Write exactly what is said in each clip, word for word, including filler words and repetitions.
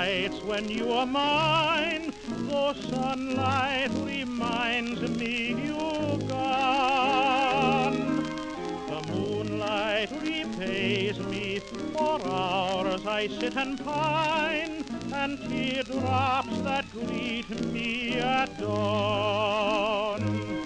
nights when you are mine, though sunlight reminds me you're gone. The moonlight repays me for hours I sit and pine, and teardrops that greet me at dawn.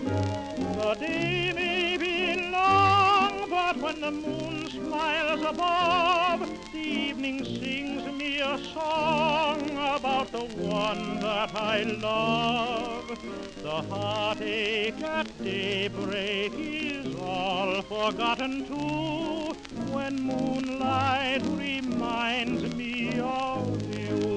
The day may be long, but when the moon smiles above, the evening sings me a song about the one that I love. The heartache at daybreak is all forgotten too, when moonlight reminds me of you.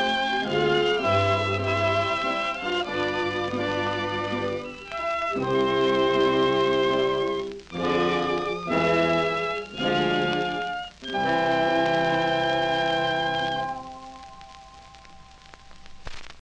Thank you.